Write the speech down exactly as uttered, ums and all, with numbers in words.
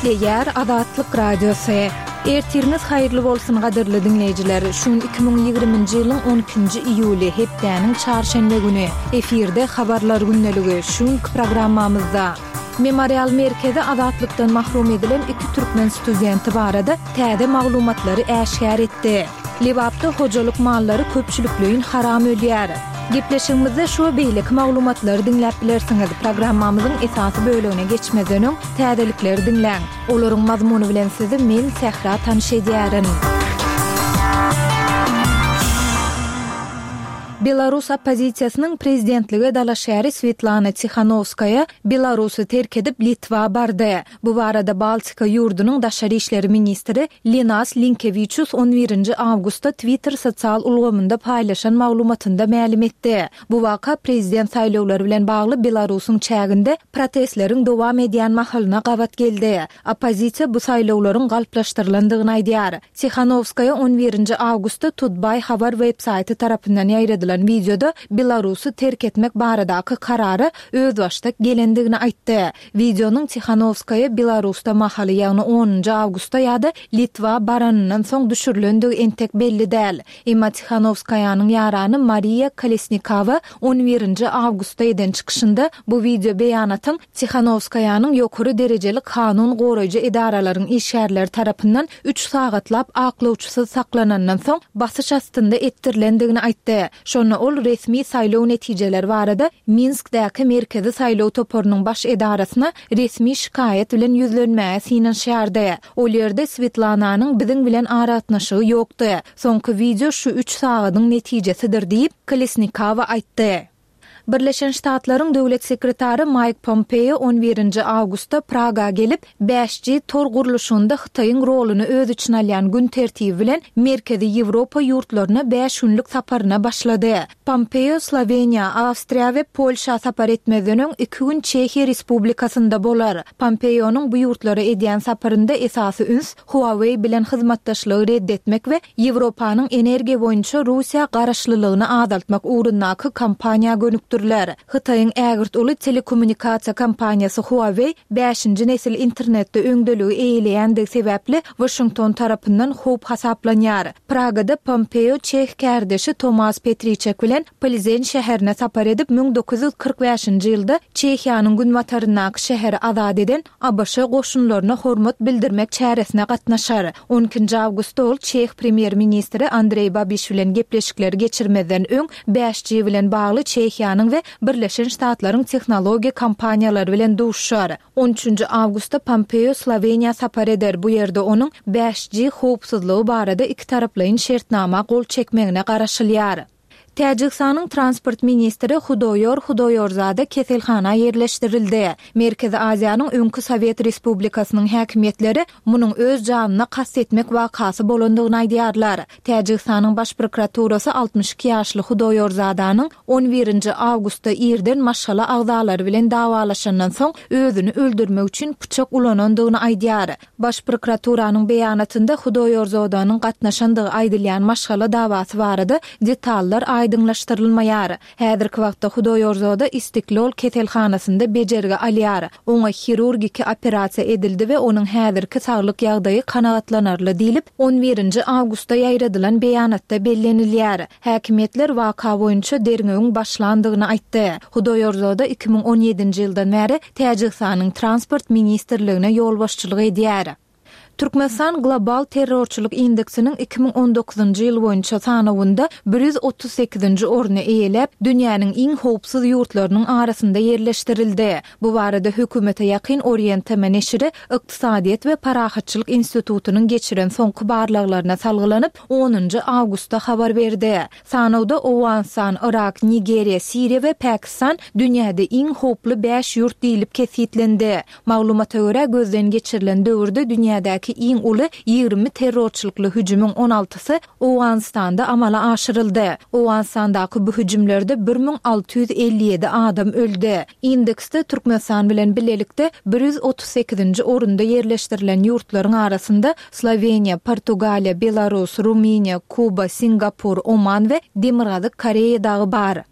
Eger Adatlyk Radiosu. Ertiriniz hayırlı bolsun gaderli dinleyijiler. Şun iki bin ýygrymynjy ýylyň on ikinji iýuly hepdeniň çarşembe güni efirde habarlar günneligi şun programmamyzda Memorial Merkezi adatlykdan mahrum edilen iki türkmen studenti barada täze maglumatlary äşkär etdi. Libapda hojalyk mallary köpçüliklüğün haram ölýär. Gepleşigimizde şu beýlik maglumatlary dinläp bilersiňiz. Programmamyzyň esasy bölügine geçmeden öň täzelikleri dinläň. Olaryň mazmuny bilen sizi men Sehra tanışydýaryn. Belarus opozisiýasynyň prezidentligi dalaşary Svetlana Tikhanovskaya Belarusy terk edip Litwa bardy. Bu barada Baltika ýurdunyň daşary işleri ministri Linas Linkevičius on birinji awgustda Twitter sosial ulgamynda paýlaşan maglumatynda ma'lum etdi. Bu waka prezident saýlawlary bilen bagly Belarusyň çäginde protestleriň dowam edýän mahalyna gabat geldi. Opozisiýa bu saýlawlaryň galplaşdyrlandygyny aýdýar. Tikhanovskaya on birinji awgustda Tudbay habar web-saýty tarapyndan ýaýradylan videoda Belarusy terk etmek baradaky karary öz başda gelendigini aýtdy. Videonyň Tikhanovskaya Belarusda mahaly ýagny onunji awgustda ýa-da Litwa baranyndan soň düşürilendigi entek belli däl. Emma Tikhanovskaýanyň ýarany Maria Kolesnikova on birinji awgustda eden çykyşynda bu video beýanatyň Tikhanovskaýanyň ýokary derejeli kanun goraýjy edaralaryň işgärleri tarapyndan üç sagatlap aklawçysy saklanandan soň basyş astynda etdirilendigini aýtdy. Şonu ol resmi saýlaw netijeleri barada Minskdäki merkezi saýlaw toporunyň baş edarasyna resmi şikaýet bilen ýüzlenmäge synan şärdi. Ol ýerde Svetlananyň biziň bilen aratnaşygy ýokdy. Soňky video şu üç sagatyň netijesidir diýip Kolesnikova aýtdy. Birleşen Ştatlaryň döwlet sekretary Mike Pompeo on birinji awgustda Praga gelip beş G tor guruluşynda Hytaýyň roluny öz içine alýan gün tertibi bilen Merkezi Ýewropa ýurtlaryna beş günlük saparyna başlady. Pompeo Sloveniýa, Awstriýa we Polşa sapar etmeden öň iki gün Çehiýa Respublikasynda bolar. Pompeo'nyň bu ýurtlara edýän saparynda esasy üns Huawei bilen hyzmatdaşlygy reddetmek we Ýewropanyň energiýa boýunça Russiýa garaşlylygyny azaltmak uğrundaky kampaniýa gönük Hytaýyň ägirt uly telekommunikasiýa kompaniýasy Huawei beşinji nesil internetde öňdeligi eýleýändigi sebäpli Washington tarapyndan hop hasaplanýar. Pragada Pompeo Çeh kärdeşi Tomas Petriček bilen Plzeň şäherine sapar edip bin dokuz ýüz kırk beşinji ýylda Çehiýanyň günbataryndaky şäheri azad eden A B Ş goşunlaryna hormat bildirmek çäresine gatnaşar. on ikinji awgustda ol Çeh premier ministri Andrej Babiš bilen gepleşikleri geçirmeden öň beş G bilen bagly Çehiýanyň ve Birleşen Ştatlaryň tehnologiýa kompaniýalary bilen duşşar. on üçünji awgustda Pompeo Sloveniýa sapar eder. Bu ýerde onuň beş G howpsuzlygy barada iki taraplyň şertnama gol çekmegine garaşylýar. Täjikistanyň transport ministri Hudoyor Hudoyorzada keselhana yerleşdirildi. Merkezi Aziýanyň öňkü Sowet Respublikasynyň häkimetleri munyň öz janyna kast etmek wakasy bolandygyny aýdýarlar. Täjikistanyň baş prokuraturasy altmış iki ýaşly Hudoyorzadanyň on birinji awgustda ýerden maşgala agdalary bilen dawalaşandan soň özüni öldürmek üçin pyçak ulanandygyny aýdýar. Baş prokuraturanyň beýanatynda Hudoyorzadanyň gatnaşandygy aýdylýan maşgala dawasy barada detallar aýdyňlaşdyrylmaýar. Häzirki wagtda Hudoyorzada Istiklal keselhanasynda bejerge alýar. Oňa hirurgiki operasiýa edildi we onuň häzirki saglyk ýagdaýy kanagatlanarly diýilip on birinji awgustda ýaýradylan beýanatda bellenilýär. Häkimetler waka boýunça derňegiň başlandygyny aýtdy. Hudoyorzada iki bin on ýedinji ýyldan bäri Täjikistanyň transport ministrligine ýolbaşçylyk edýär. Türkmenistan Global Terrorçuluk Indeksiniň iki bin on dokuzunji ýyl boýunça sanawynda bir ýüz otuz sekizinji orny eýelep, dünýäniň iň howpsuz ýurtlarynyň arasynda yerleşdirildi. Bu barada hökümete ýakyn Orienteme neşri Iqtisadiýet we Parahatçylyk institutunyň geçiren soňky barlaklaryna salgylanyp onunji awgustda habar berdi. Sanawda Awganistan, Irak, Nigeriýa, Siriýa we Pakistan dünýäde iň howply beş ýurt diýilip kesitlendi. Maglumata görä gözden geçirilen döwürde dünýädäki iň uly ýygrimi terrorçylykly hüjümüň on altysy Awganistanda amala aşyryldy. Awganistandaky bu hüjümlerde bir bin alty ýüz elli ýedi adam öldü. Indeksde Türkmenistan bilen birlelikde bir ýüz otuz sekizinji orunda yerleşdirilen ýurtlaryň arasynda Sloveniýa, Portugaliýa, Belarus, Ruminiýa, Kuba, Singapur, Oman we Demirgazyk Koreýa dagy bar.